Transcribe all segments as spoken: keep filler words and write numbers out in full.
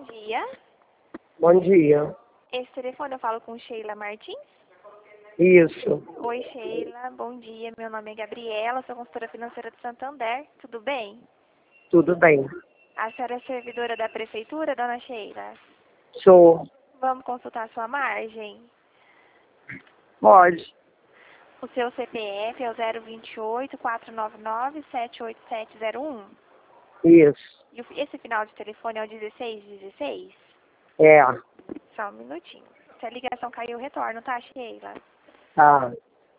dia. Bom dia. Esse telefone eu falo com Sheila Martins? Isso. Oi, Sheila. Bom dia. Meu nome é Gabriela, sou consultora financeira do Santander. Tudo bem? Tudo bem. A senhora é servidora da prefeitura, dona Sheila? Sou. Vamos consultar a sua margem? Pode. O seu C P F é o zero vinte e oito, quatrocentos e noventa e nove, setenta e oito sete zero um. Isso. E o- esse final de telefone é o dezesseis dezesseis? É. Só um minutinho. Se a ligação cair, eu retorno, tá, Sheila? Tá.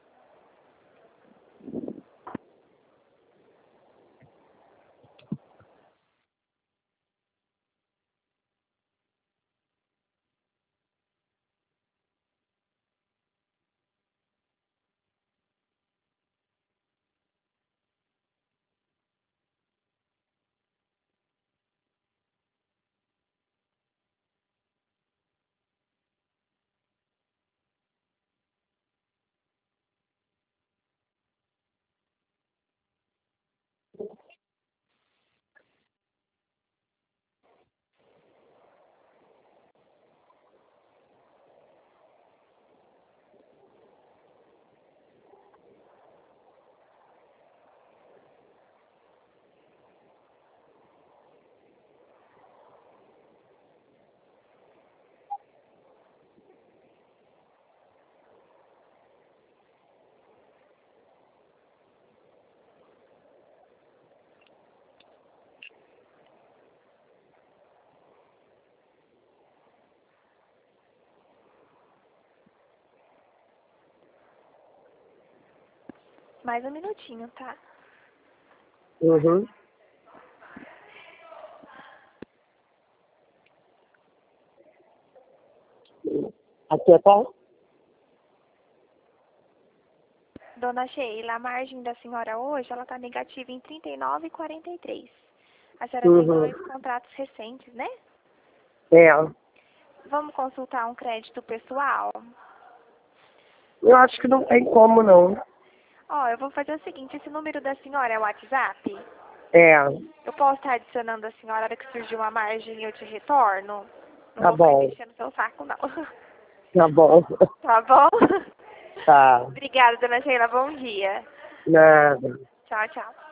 Mais um minutinho, tá? Uhum. Aqui é qual? Dona Sheila, a margem da senhora hoje, ela tá negativa em trinta e nove e quarenta e três. A senhora tem Uhum. dois contratos recentes, né? É. Vamos consultar um crédito pessoal? Eu acho que não tem como, não. Ó, eu vou fazer o seguinte, esse número da senhora é o WhatsApp? É. Eu posso estar adicionando a senhora na hora que surgir uma margem e eu te retorno? Não Tá vou sair bom. mexendo no seu saco, não. Tá bom. Tá bom? Tá. Obrigada, dona Sheila. Bom dia. Nada. Tchau, tchau.